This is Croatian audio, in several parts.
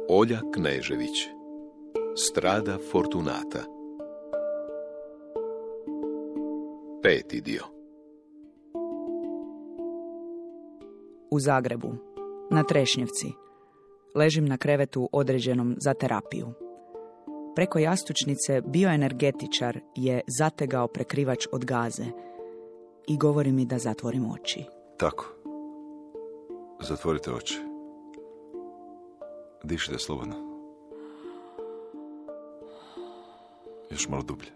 Olja Knežević. Strada Fortunata. 5. dio. U Zagrebu, na Trešnjevci, ležim na krevetu određenom za terapiju. Preko jastučnice bioenergetičar je zategao prekrivač od gaze i govori mi da zatvorim oči. Tako. Zatvorite oči. Dišite slobodno. Još malo dublje.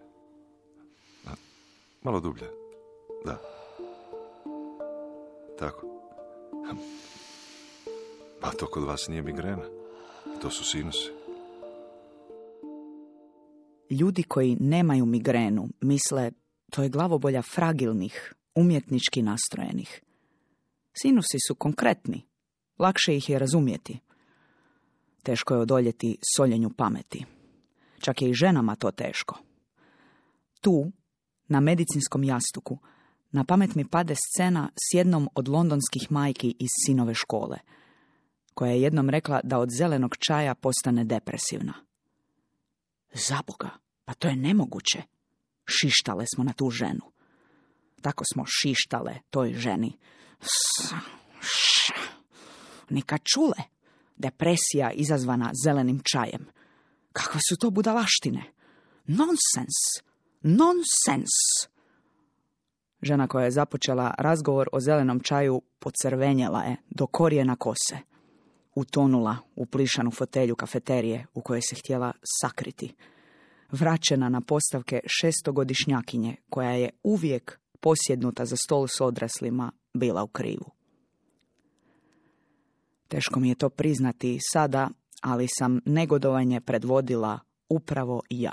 Malo dublje. Da. Tako. Pa to kod vas nije migrena. To su sinusi. Ljudi koji nemaju migrenu misle to je glavobolja fragilnih, umjetnički nastrojenih. Sinusi su konkretni. Lakše ih je razumjeti. Teško je odoljeti soljenju pameti. Čak je i ženama to teško. Tu, na medicinskom jastuku, na pamet mi pade scena s jednom od londonskih majki iz sinove škole, koja je jednom rekla da od zelenog čaja postane depresivna. Zaboga, pa to je nemoguće. Šištale smo na tu ženu. Tako smo šištale toj ženi. Nikad čule. Depresija izazvana zelenim čajem. Kakve su to budalaštine? Nonsens! Nonsens! Žena koja je započela razgovor o zelenom čaju pocrvenjela je do korijena kose. Utonula u plišanu fotelju kafeterije u kojoj se htjela sakriti. Vraćena na postavke 600-godišnjakinje koja je uvijek posjednuta za stol s odraslima bila u krivu. Teško mi je to priznati sada, ali sam negodovanje predvodila upravo ja.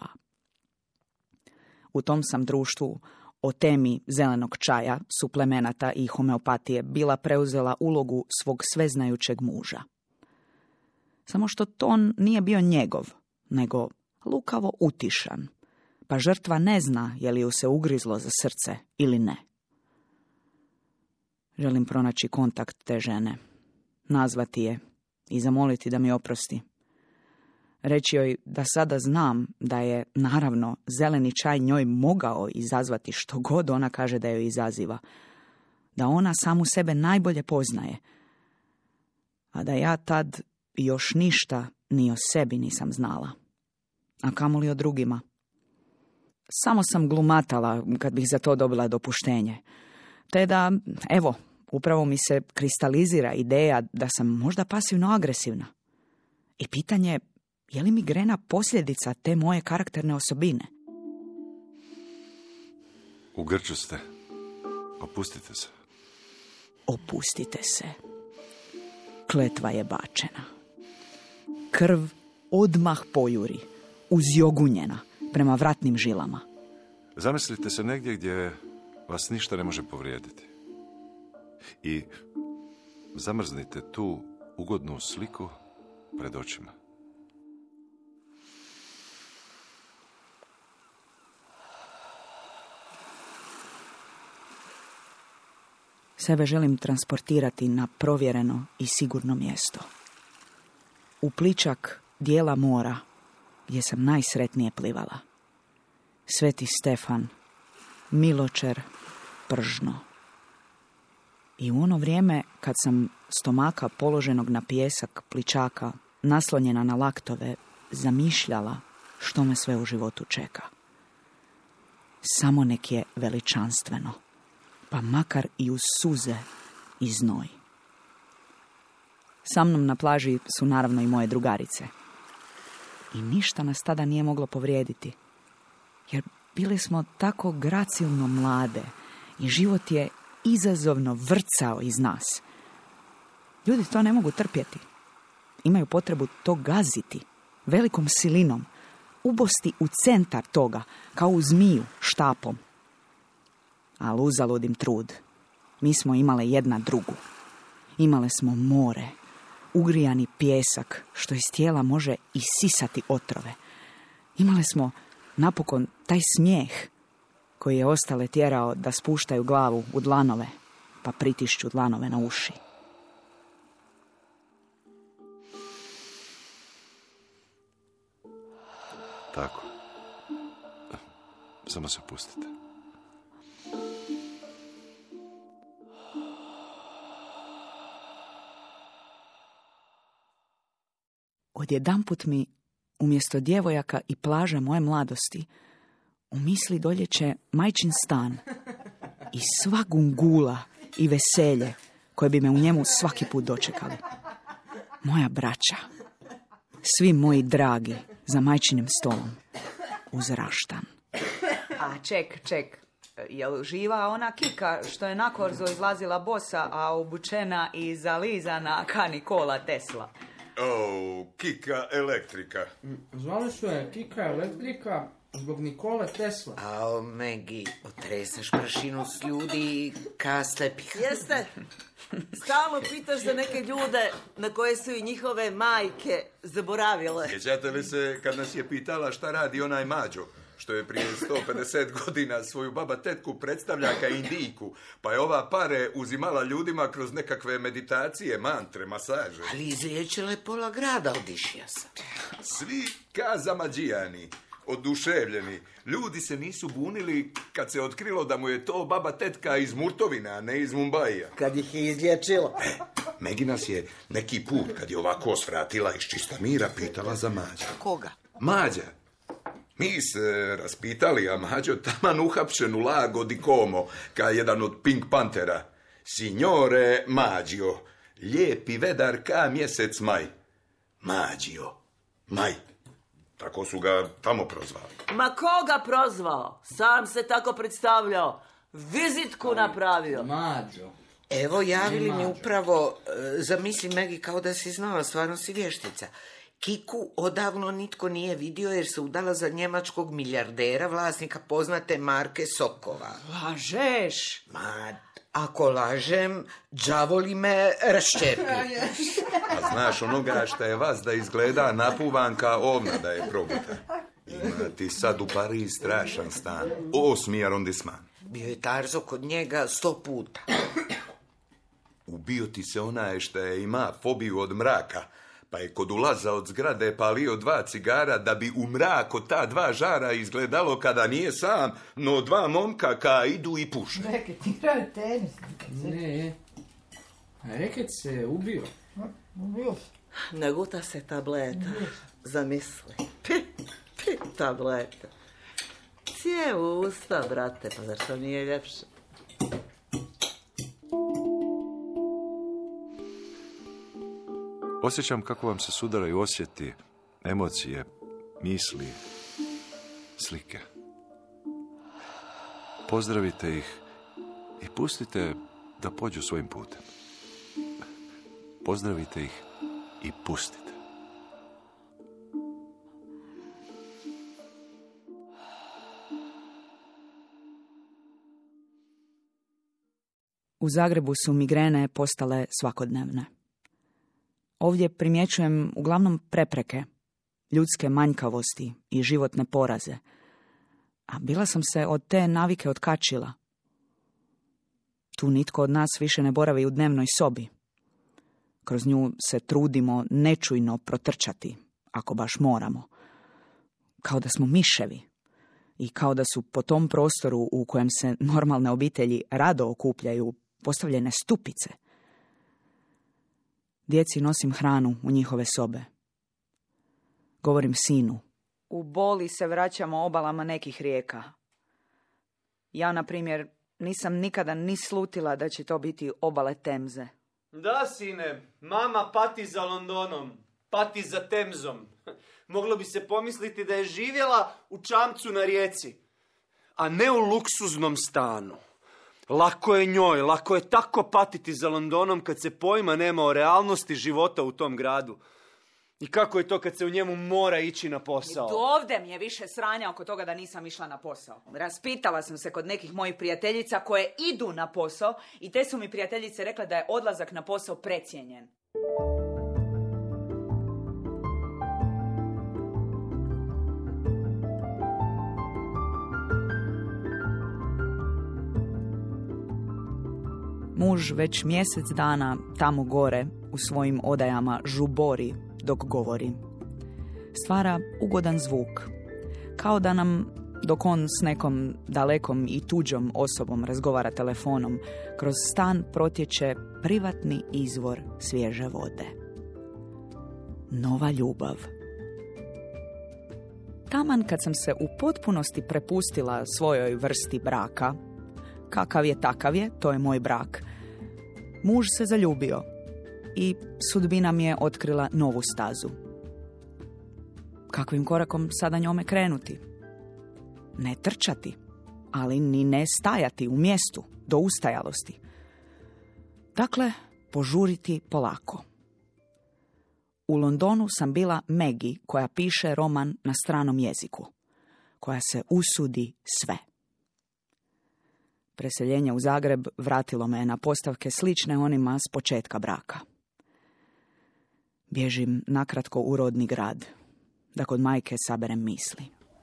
U tom sam društvu o temi zelenog čaja, suplemenata i homeopatije bila preuzela ulogu svog sveznajućeg muža. Samo što ton nije bio njegov, nego lukavo utišan, pa žrtva ne zna je li ju se ugrizlo za srce ili ne. Želim pronaći kontakt te žene, nazvati je i zamoliti da mi oprosti. Reći joj da sada znam da je, naravno, zeleni čaj njoj mogao izazvati što god ona kaže da joj izaziva, da ona samu sebe najbolje poznaje, a da ja tad još ništa ni o sebi nisam znala, a kamoli o drugima. Samo sam glumatala kad bih za to dobila dopuštenje, te da, evo, upravo mi se kristalizira ideja da sam možda pasivno-agresivna. I pitanje je li migrena posljedica te moje karakterne osobine? U grču ste. Opustite se. Opustite se. Kletva je bačena. Krv odmah pojuri, uzjogunjena prema vratnim žilama. Zamislite se negdje gdje vas ništa ne može povrijediti. I zamrznite tu ugodnu sliku pred očima. Sebe želim transportirati na provjereno i sigurno mjesto. U pličak dijela mora gdje sam najsretnije plivala. Sveti Stefan, Miločer, Pržno. I u ono vrijeme kad sam stomaka položenog na pijesak pličaka, naslonjena na laktove, zamišljala što me sve u životu čeka. Samo nek je veličanstveno, pa makar i uz suze i znoj. Sa mnom na plaži su naravno i moje drugarice. I ništa nas tada nije moglo povrijediti, jer bili smo tako gracilno mlade i život je izazovno vrcao iz nas. Ljudi to ne mogu trpjeti. Imaju potrebu to gaziti, velikom silinom, ubosti u centar toga, kao u zmiju, štapom. Ali uzaludim trud. Mi smo imale jedna drugu. Imale smo more, ugrijani pijesak, što iz tijela može isisati otrove. Imale smo napokon taj smijeh, koji je ostale tjerao da spuštaju glavu u dlanove, pa pritišću dlanove na uši. tako? Samo se pustite. Odjedanput mi, umjesto djevojaka i plaže moje mladosti, u misli doljeće majčin stan i sva gungula i veselje koje bi me u njemu svaki put dočekali. Moja braća, svi moji dragi za majčinim stolom, uz raštan. A ček, jel živa ona Kika što je na korzo izlazila bosa, a obučena i zalizana ka Nikola Tesla? Kika elektrika. Zvali su je Kika elektrika zbog Nikole Tesla. Megi, otresaš prašinu s ljudi ka slepih. Jeste? Stalno pitaš za neke ljude na koje su i njihove majke zaboravile. Sjećate li se kad nas je pitala šta radi onaj Mađo, što je prije 150 godina svoju baba tetku predstavlja ka Indijku, pa je ova pare uzimala ljudima kroz nekakve meditacije, mantre, masaže. Ali izliječila je pola grada od išijasa. Svi kazamađijani, oduševljeni. Ljudi se nisu bunili kad se otkrilo da mu je to baba tetka iz Murtovina, a ne iz Mumbaija. Kad ih je izliječila. Megi nas je neki put, kad je ovako svratila iz čista mira, pitala za Mađa. Koga? Mađa. Mi se raspitali, a Mađo taman uhapšen u Lago di Como, ka jedan od Pink Pantera. Signore Mađio, lijepi vedar ka mjesec maj. Mađio, maj. Tako su ga tamo prozvali. Ma koga prozvao? Sam se tako predstavljao. Vizitku napravio. Mađo. Evo, javili mi upravo, zamisli Megi kao da si znala, stvarno si vještica. Kiku odavno nitko nije vidio jer se udala za njemačkog milijardera, vlasnika poznate marke sokova. Lažeš? Ma, ako lažem, đavoli me raščepi. A znaš onoga šta je vas da izgleda napuvan ka ovna da je probuta. Ima ti sad u Pariz strašan stan. 8. arondisman. Bio je Tarzo kod njega 100 puta. Ubio ti se onaj šta je ima fobiju od mraka, pa je kod ulaza od zgrade palio 2 cigara da bi u mrak od ta 2 žara izgledalo kada nije sam, no 2 momka ka idu i puše. Reket igraju tenis. Ne. Reket se ubio. Ubio se. Ne guta se tableta. Zamisli. Pi tableta. Cijevu usta, brate, pa zašto nije ljepše? Osjećam kako vam se sudaraju osjeti, emocije, misli, slike. Pozdravite ih i pustite da pođu svojim putem. Pozdravite ih i pustite. U Zagrebu su migrene postale svakodnevne. Ovdje primjećujem uglavnom prepreke, ljudske manjkavosti i životne poraze. A bila sam se od te navike otkačila. Tu nitko od nas više ne boravi u dnevnoj sobi. Kroz nju se trudimo nečujno protrčati, ako baš moramo. Kao da smo miševi. I kao da su po tom prostoru u kojem se normalne obitelji rado okupljaju postavljene stupice. Djeci nosim hranu u njihove sobe. Govorim sinu. U boli se vraćamo obalama nekih rijeka. Ja, na primjer, nisam nikada ni slutila da će to biti obale Temze. Da, sine, mama pati za Londonom, pati za Temzom. Moglo bi se pomisliti da je živjela u čamcu na rijeci, a ne u luksuznom stanu. Lako je njoj, lako je tako patiti za Londonom kad se pojma nema o realnosti života u tom gradu. I kako je to kad se u njemu mora ići na posao? I ovdje mi je više sranja oko toga da nisam išla na posao. Raspitala sam se kod nekih mojih prijateljica koje idu na posao i te su mi prijateljice rekle da je odlazak na posao precijenjen. Muž već mjesec dana tamo gore u svojim odajama žubori dok govori. Stvara ugodan zvuk. kao da nam, dok on s nekom dalekom i tuđom osobom razgovara telefonom, kroz stan protječe privatni izvor svježe vode. Nova ljubav. Taman kad sam se u potpunosti prepustila svojoj vrsti braka, kakav je takav je, to je moj brak, muž se zaljubio i sudbina mi je otkrila novu stazu. Kakvim korakom sada njome krenuti? Ne trčati, ali ni ne stajati u mjestu do ustajalosti. Dakle, požuriti polako. U Londonu sam bila Maggie koja piše roman na stranom jeziku, koja se usudi sve. Preseljenje u Zagreb vratilo me na postavke slične onima s početka braka. Bježim nakratko u rodni grad, da kod majke saberem misli.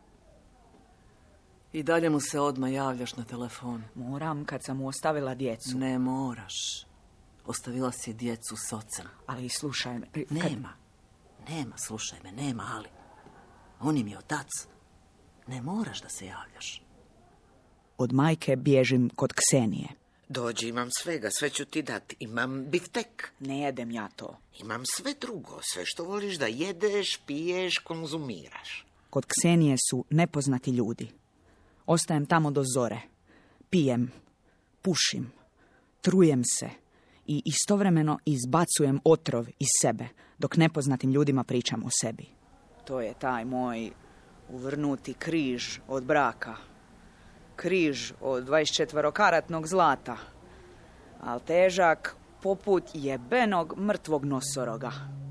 I dalje mu se odmah javljaš na telefon. Moram kad sam mu ostavila djecu. Ne moraš. Ostavila si djecu s ocem. Ali slušaj me. Nema, slušaj me, nema, ali. On im je otac. Ne moraš da se javljaš. Od majke bježim kod Ksenije. Dođi, imam svega, sve ću ti dati. Imam biftek. Ne jedem ja to. Imam sve drugo, sve što voliš da jedeš, piješ, konzumiraš. Kod Ksenije su nepoznati ljudi. Ostajem tamo do zore. Pijem, pušim, trujem se i istovremeno izbacujem otrov iz sebe, dok nepoznatim ljudima pričam o sebi. To je taj moj uvrnuti križ od braka. Križ od 24-karatnog zlata, al težak poput jebenog mrtvog nosoroga.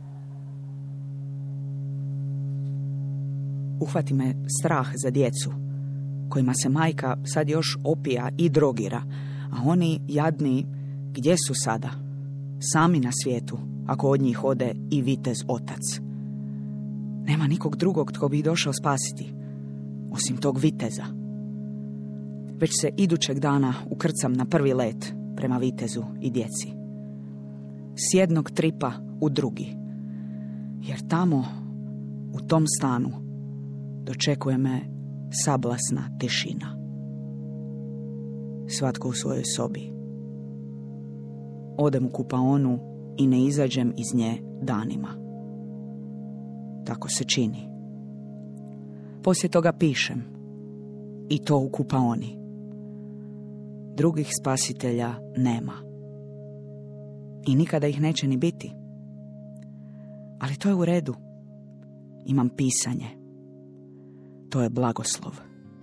Uhvati me strah za djecu, kojima se majka sad još opija i drogira, a oni jadni gdje su sada? Sami na svijetu, ako od njih ode i vitez otac. Nema nikog drugog tko bi ih došao spasiti, osim tog viteza. Već se idućeg dana ukrcam na prvi let prema vitezu i djeci. S jednog tripa u drugi. Jer tamo, u tom stanu, dočekuje me sablasna tišina. Svatko u svojoj sobi. Odem u kupaonu i ne izađem iz nje danima. Tako se čini. Poslije toga pišem. I to u kupaoni. Drugih spasitelja nema. I nikada ih neće ni biti. Ali to je u redu. Imam pisanje. To je blagoslov.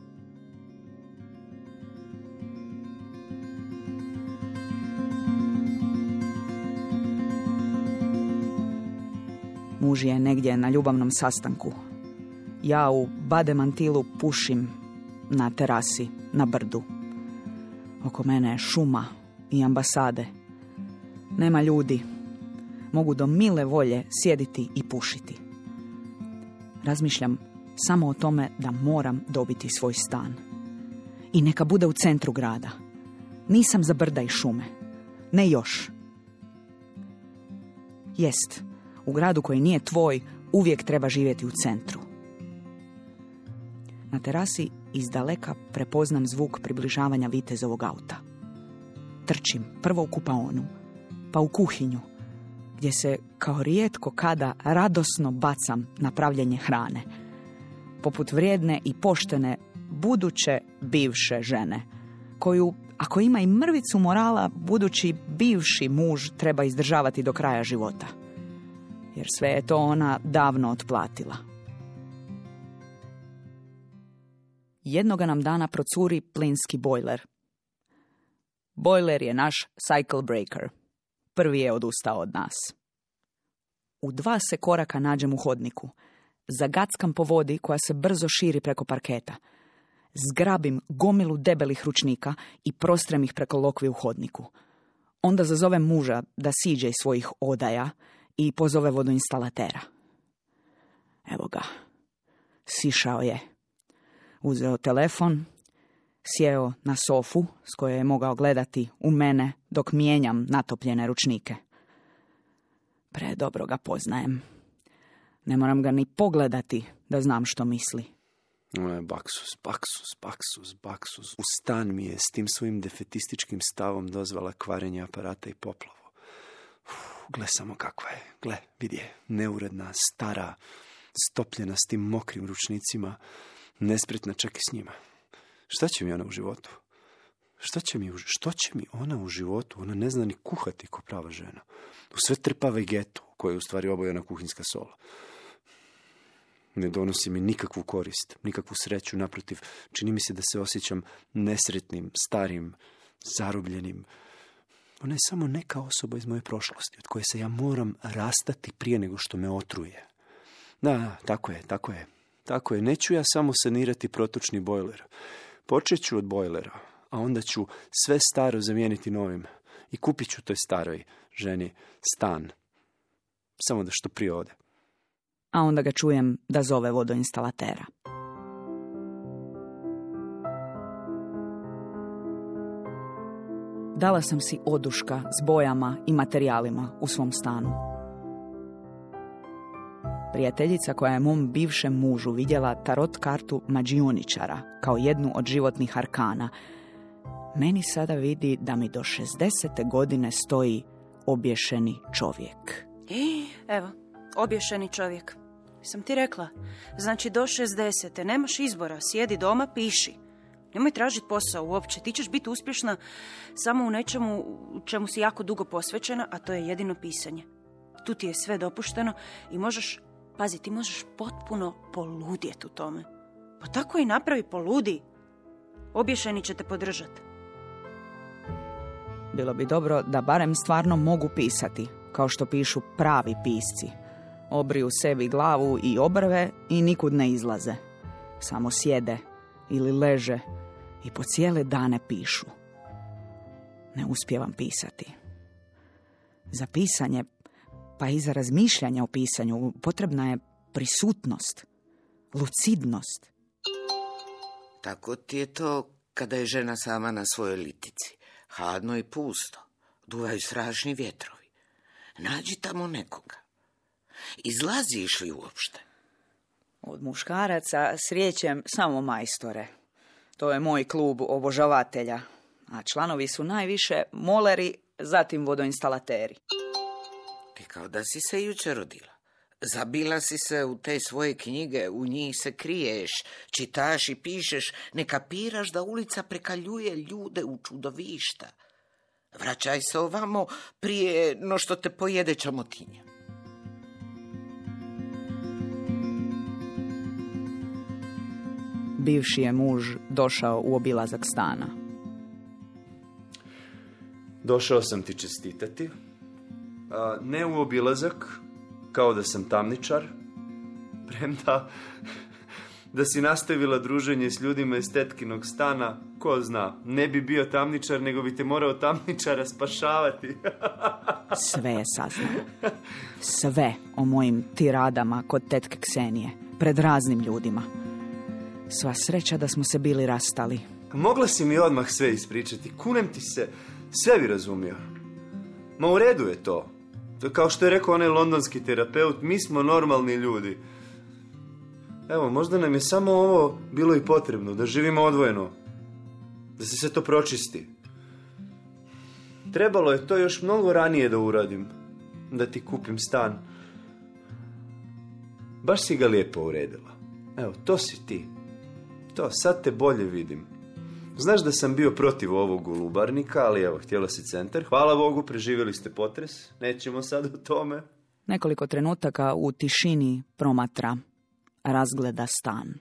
Muž je negdje na ljubavnom sastanku. Ja u bademantilu pušim na terasi, na brdu. Oko mene je šuma i ambasade. Nema ljudi. Mogu do mile volje sjediti i pušiti. Razmišljam samo o tome da moram dobiti svoj stan. I neka bude u centru grada. Nisam za brda i šume. Ne još. Jest, u gradu koji nije tvoj, uvijek treba živjeti u centru. Na terasi izdaleka prepoznam zvuk približavanja vitezovog auta. Trčim prvo u kupaonu, pa u kuhinju, gdje se kao rijetko kada radosno bacam na pravljenje hrane. Poput vrijedne i poštene buduće bivše žene, koju, ako ima i mrvicu morala, budući bivši muž treba izdržavati do kraja života. Jer sve je to ona davno otplatila. Jednoga nam dana procuri plinski bojler. Bojler je naš cycle breaker. Prvi je odustao od nas. U 2 se koraka nađem u hodniku. Zagackam po vodi koja se brzo širi preko parketa. Zgrabim gomilu debelih ručnika i prostrem ih preko lokvi u hodniku. Onda zazovem muža da siđe iz svojih odaja i pozove vodoinstalatera. Evo ga. Sišao je. Uzeo telefon, sjeo na sofu s koje je mogao gledati u mene dok mijenjam natopljene ručnike. Predobro ga poznajem. Ne moram ga ni pogledati da znam što misli. Baksus. U stan mi je s tim svojim defetističkim stavom dozvala kvarenje aparata i poplavu. Gle samo kakva je. Gle, vidi je. Neuredna, stara, stopljena s tim mokrim ručnicima, nespretna čak i s njima. Šta će mi ona u životu? Što će mi ona u životu? Ona ne zna ni kuhati ko prava žena. U sve trpa vegetu, koja je u stvari obojena kuhinjska sola. Ne donosi mi nikakvu korist, nikakvu sreću, naprotiv, čini mi se da se osjećam nesretnim, starim, zarobljenim. Ona je samo neka osoba iz moje prošlosti, od koje se ja moram rastati prije nego što me otruje. Da, tako je. Neću ja samo sanirati protočni bojler. Počet ću od bojlera, a onda ću sve staro zamijeniti novim. I kupit ću toj staroj ženi stan. Samo da što prije ode. A onda ga čujem da zove vodoinstalatera. Dala sam si oduška s bojama i materijalima u svom stanu. Prijateljica koja je mom bivšem mužu vidjela tarot kartu mađioničara kao jednu od životnih arkana, meni sada vidi da mi do 60. godine stoji obješeni čovjek. Evo, obješeni čovjek. Sam ti rekla, znači do 60. nemaš izbora, sjedi doma, piši. Nemoj tražiti posao uopće, ti ćeš biti uspješna samo u nečemu čemu si jako dugo posvećena, a to je jedino pisanje. Tu ti je sve dopušteno i možeš, pazi, ti možeš potpuno poludjeti u tome. Pa tako i napravi, poludi. Obješeni će te podržati. Bilo bi dobro da barem stvarno mogu pisati, kao što pišu pravi pisci. Obriju sebi glavu i obrve i nikud ne izlaze. Samo sjede ili leže i po cijele dane pišu. Ne uspijevam pisati. Za pisanje, pa i za razmišljanje o pisanju, potrebna je prisutnost, lucidnost. Tako ti je to kada je žena sama na svojoj litici. Hladno i pusto. Duvaju strašni vjetrovi. Nađi tamo nekoga. Izlaziš li uopšte? Od muškaraca srijećem samo majstore. To je moj klub obožavatelja. A članovi su najviše moleri, zatim vodoinstalateri. Ti kao da si se jučer rodila. Zabila si se u te svoje knjige, u njih se kriješ, čitaš i pišeš, ne kapiraš da ulica prekaljuje ljude u čudovišta. Vraćaj se ovamo prije no što te pojede čamotinja. Bivši je muž došao u obilazak stana. Došao sam ti čestitati. Ne u obilazak, kao da sam tamničar, premda da si nastavila druženje s ljudima iz tetkinog stana, ko zna, ne bi bio tamničar, nego bi te morao tamničara spašavati. Sve je saznao. Sve o mojim tiradama kod tetke Ksenije, pred raznim ljudima. Sva sreća da smo se bili rastali. Mogla si mi odmah sve ispričati, kunem ti se, sve bi razumio. Ma u redu je to. Kao što je rekao onaj londonski terapeut, mi smo normalni ljudi. Evo, možda nam je samo ovo bilo i potrebno, da živimo odvojeno. Da se sve to pročisti. Trebalo je to još mnogo ranije da uradim. Da ti kupim stan. Baš si ga lijepo uredila. Evo, to si ti. To, sad te bolje vidim. Znaš da sam bio protiv ovog ulubarnika, ali evo, htjela si centar. Hvala Bogu, preživjeli ste potres. Nećemo sad o tome. Nekoliko trenutaka u tišini promatra, razgleda stan.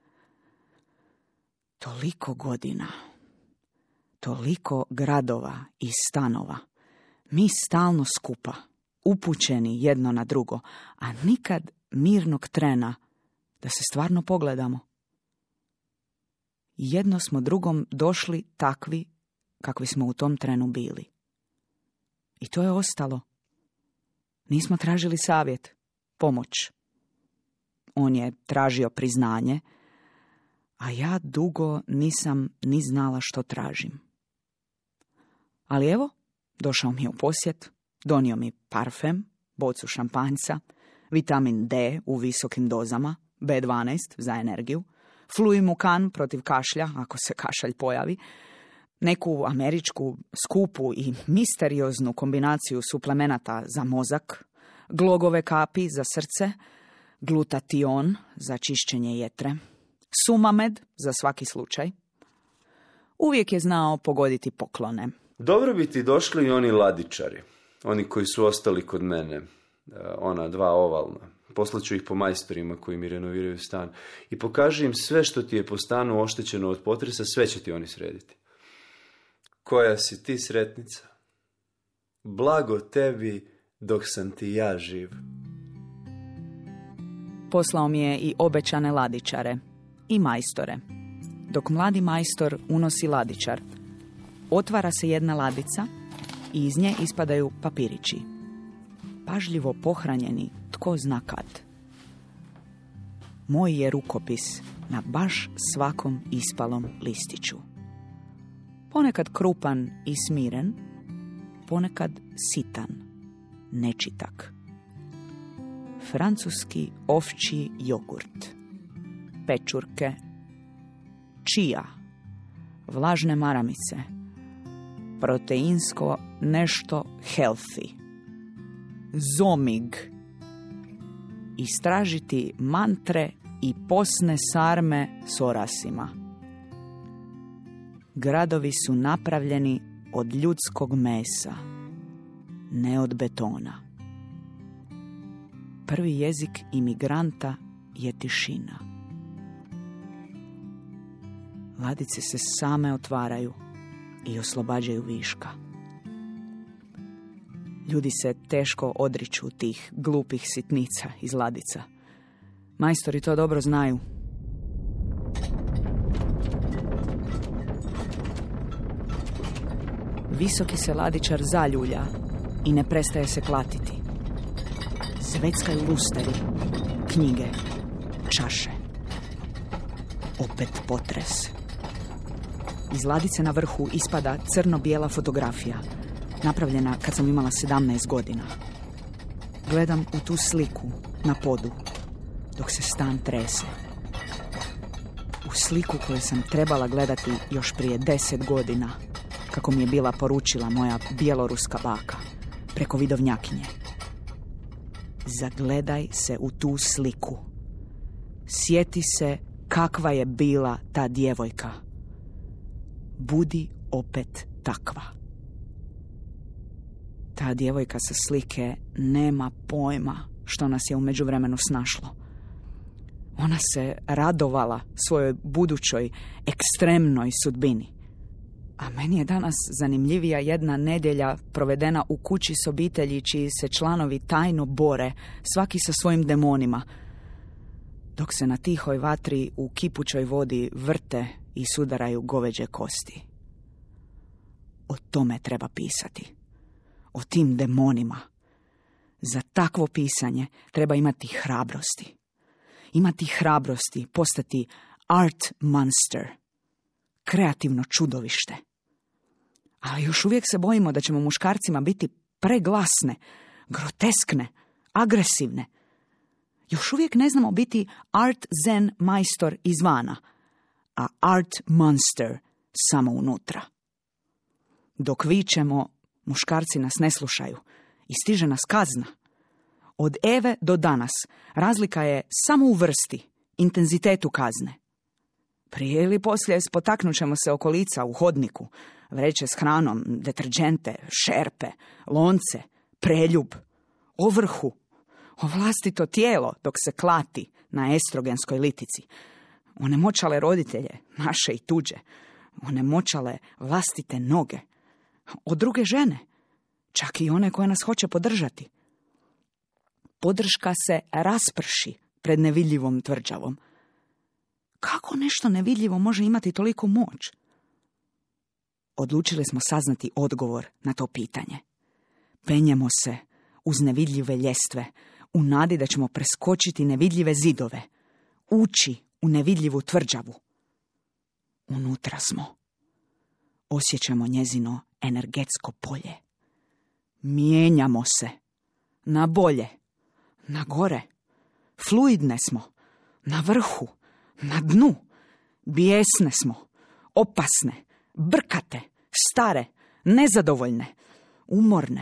Toliko godina, toliko gradova i stanova. Mi stalno skupa, upućeni jedno na drugo, a nikad mirnog trena da se stvarno pogledamo. Jedno smo drugom došli takvi kakvi smo u tom trenu bili. I to je ostalo. Nismo tražili savjet, pomoć. On je tražio priznanje, a ja dugo nisam ni znala što tražim. Ali evo, došao mi je u posjet, donio mi parfem, bocu šampanjca, vitamin D u visokim dozama, B12 za energiju, Fluimukan protiv kašlja, ako se kašalj pojavi, neku američku skupu i misterioznu kombinaciju suplemenata za mozak, glogove kapi za srce, glutation za čišćenje jetre, sumamed za svaki slučaj. Uvijek je znao pogoditi poklone. Dobro bi ti došli i oni ladičari, oni koji su ostali kod mene, ona 2 ovalna. Poslaću ih po majstorima koji mi renoviraju stan i pokaži im sve što ti je po stanu oštećeno od potresa, sve će ti oni srediti. Koja si ti sretnica? Blago tebi dok sam ti ja živ. Poslao mi je i obećane ladičare i majstore. Dok mladi majstor unosi ladičar, otvara se jedna ladica i iz nje ispadaju papirići. Pažljivo pohranjeni tko zna kad. Moj je rukopis na baš svakom ispalom listiću. Ponekad krupan i smiren, ponekad sitan, nečitak. Francuski ovčji jogurt, pečurke, čija, vlažne maramice, proteinsko nešto healthy, zomig, istražiti mantre i posne sarme s orasima. Gradovi su napravljeni od ljudskog mesa, ne od betona. Prvi jezik imigranta je tišina. Ladice se same otvaraju i oslobađaju viška. Ljudi se teško odriču tih glupih sitnica iz ladica. Majstori to dobro znaju. Visoki se ladičar zaljulja i ne prestaje se klatiti. Zveckaju lusteri, knjige, čaše. Opet potres. Iz ladice na vrhu ispada crno-bijela fotografija, napravljena kad sam imala 17 godina. Gledam u tu sliku na podu, dok se stan trese. U sliku koju sam trebala gledati još prije 10 godina, kako mi je bila poručila moja bjeloruska baka, preko vidovnjakinje. Zagledaj se u tu sliku. Sjeti se kakva je bila ta djevojka. Budi opet takva. Ta djevojka sa slike nema pojma što nas je u međuvremenu snašlo. Ona se radovala svojoj budućoj ekstremnoj sudbini. A meni je danas zanimljivija jedna nedjelja provedena u kući s obitelji čiji se članovi tajno bore, svaki sa svojim demonima, dok se na tihoj vatri u kipućoj vodi vrte i sudaraju goveđe kosti. O tome treba pisati. O tim demonima. Za takvo pisanje treba imati hrabrosti. Imati hrabrosti postati art monster. Kreativno čudovište. Ali još uvijek se bojimo da ćemo muškarcima biti preglasne, groteskne, agresivne. Još uvijek ne znamo biti art zen majstor izvana, a art monster samo unutra. Dok vičemo, muškarci nas ne slušaju i stiže nas kazna. Od Eve do danas razlika je samo u vrsti, intenzitetu kazne. Prije ili poslije spotaknut ćemo se oko lica u hodniku, vreće s hranom, deterdžente, šerpe, lonce, preljub, ovrhu, o vlastito tijelo dok se klati na estrogenskoj litici. Onemoćale roditelje, naše i tuđe, onemoćale vlastite noge, od druge žene, čak i one koje nas hoće podržati. Podrška se rasprši pred nevidljivom tvrđavom. Kako nešto nevidljivo može imati toliko moć? Odlučili smo saznati odgovor na to pitanje. Penjemo se uz nevidljive ljestve, u nadi da ćemo preskočiti nevidljive zidove, ući u nevidljivu tvrđavu. Unutra smo. Osjećamo njezino energetsko polje. Mijenjamo se. Na bolje. Na gore. Fluidne smo. Na vrhu. Na dnu. Bijesne smo, opasne, brkate, stare, nezadovoljne, umorne.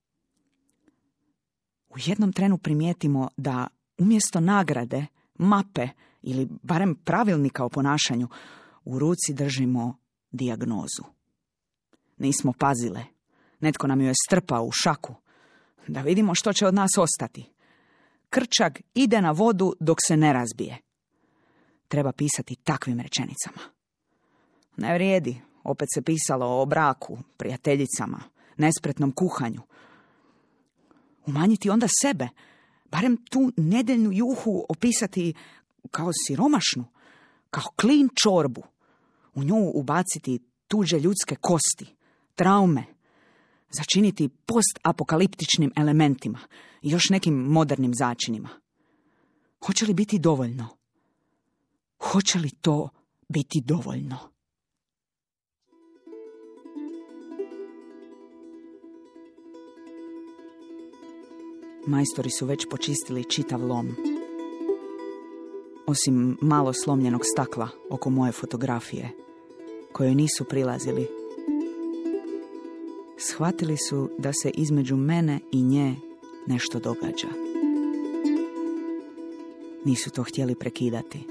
U jednom trenu primijetimo da umjesto nagrade, mape ili barem pravilnika o ponašanju, u ruci držimo dijagnozu. Nismo pazile. Netko nam ju je strpao u šaku. Da vidimo što će od nas ostati. Krčak ide na vodu dok se ne razbije. Treba pisati takvim rečenicama. Ne vrijedi. Opet se pisalo o braku, prijateljicama, nespretnom kuhanju. Umanjiti onda sebe. Barem tu nedeljnu juhu opisati kao siromašnu, kao klin čorbu. U nju ubaciti tuđe ljudske kosti, traume, začiniti postapokaliptičnim elementima i još nekim modernim začinima. Hoće li biti dovoljno? Hoće li to biti dovoljno? Majstori su već počistili čitav lom. Osim malo slomljenog stakla oko moje fotografije, kojoj nisu prilazili. Shvatili su da se između mene i nje nešto događa. Nisu to htjeli prekidati.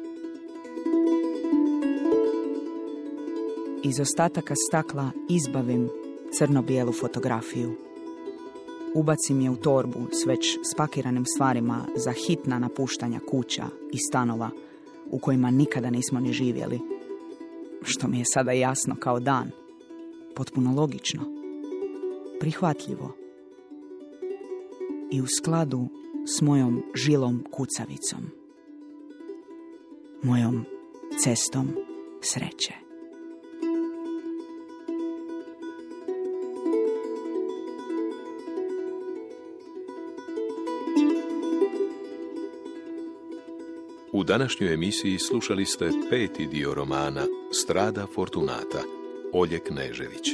Iz ostataka stakla izbavim crno-bijelu fotografiju. Ubacim je u torbu s već spakiranim stvarima za hitna napuštanja kuća i stanova u kojima nikada nismo ni živjeli, što mi je sada jasno kao dan, potpuno logično, prihvatljivo i u skladu s mojom žilom kucavicom, mojom cestom sreće. U današnjoj emisiji slušali ste 5. dio romana Strada Fortunata, Olje Knežević.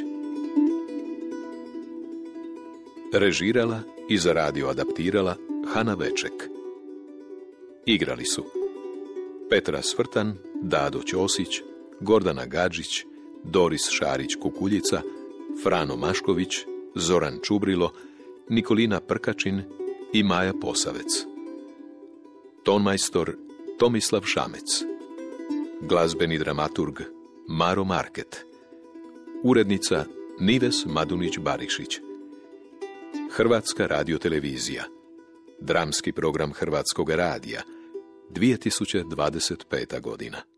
Režirala i za radio adaptirala Hana Veček. Igrali su Petra Svrtan, Dado Ćosić, Gordana Gadžić, Doris Šarić-Kukuljica, Frano Mašković, Zoran Čubrilo, Nikolina Prkačin i Maja Posavec. Tonmajstor Tomislav Šamec. Glazbeni dramaturg Maro Market. Urednica Nives Madunić-Barišić. Hrvatska radiotelevizija. Dramski program Hrvatskog radija. 2025. godina.